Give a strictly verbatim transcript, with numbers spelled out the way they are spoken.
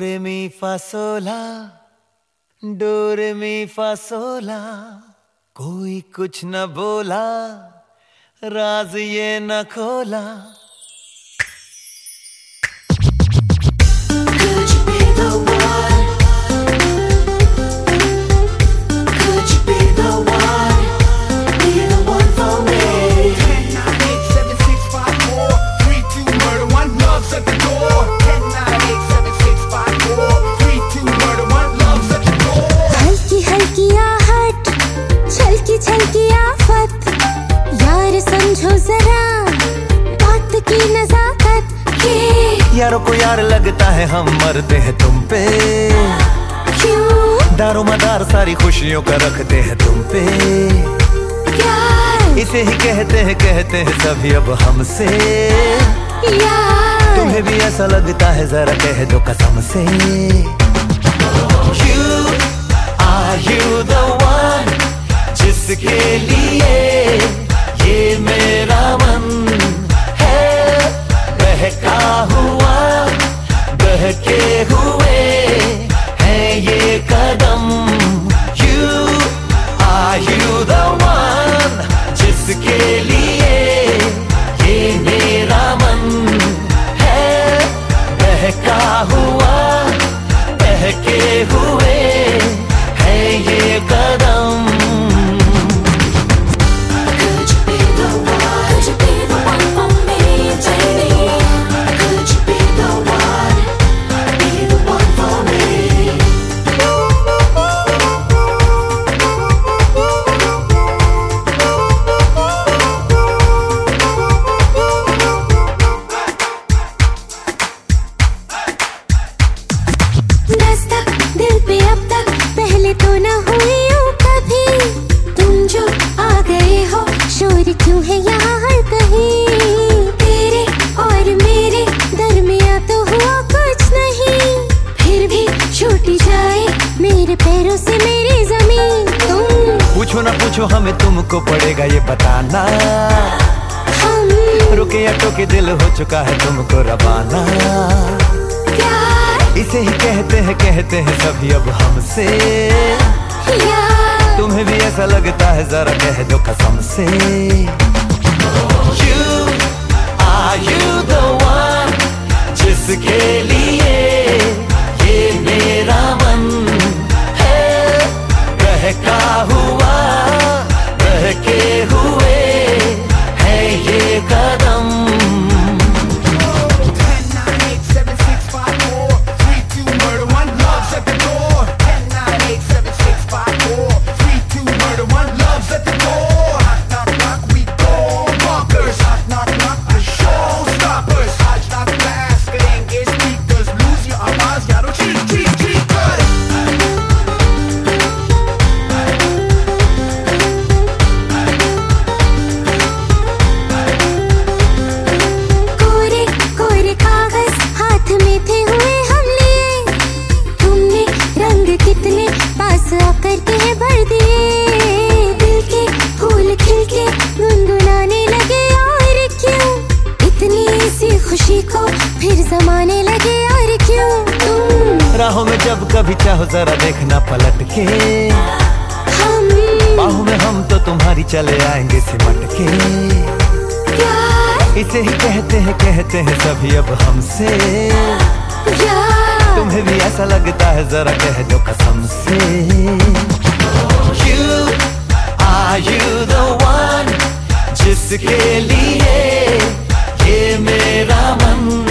रे मी फा सोला, डो रे मी फा सोला। कोई कुछ न बोला, राज ये न खोला। समझो जरा बात की नजाकत के। यारों को यार लगता है हम मरते हैं तुम पे। क्यों? दारो मदार सारी खुशियों का रखते हैं तुम पे। यार इसे ही कहते हैं कहते हैं सभी अब हमसे। यार तुम्हें भी ऐसा लगता है जरा कह दो कसम से। You are you the one जिसके लिए ये मेरा मन है बहका हुआ, बहके हुए हैं ये कदम। You are you the one जिसके लिए ये मेरा मन है बहका हुआ, बहके हुए हैं ये कदम। दिल पे अब तक पहले तो न हुई यूं कभी। तुम जो आ गए हो शोर क्यों है यहाँ हर कहीं। तेरे और मेरे दरमिया तो हुआ कुछ नहीं, फिर भी छूट जाए मेरे पैरों से मेरी जमीन। तुम पूछो ना पूछो हमें तुमको पड़ेगा ये बताना। हम रुके या टोके दिल हो चुका है तुमको रवाना। इसे ही कहते हैं कहते हैं सभी अब हमसे। यार तुम्हें भी ऐसा लगता है जरा कह दो कसम से। You are you the one जिसके लिए ये मेरा मन है बहका हुआ, बहके हुए है ये कदम। करके है भर दिए दिल के फूल खिल के गुनगुनाने लगे। और क्यों इतनी सी खुशी को फिर जमाने लगे। और क्यों तुम राहों में जब कभी चाहो जरा देखना पलट के। हम बाहों में हम तो तुम्हारी चले आएंगे सिमट के। यार इसे ही कहते हैं कहते हैं सभी अब हमसे। यार तुम्हें भी ऐसा लगता है जरा कह दो कसम से। You are you the one जिसके लिए ये मेरा मन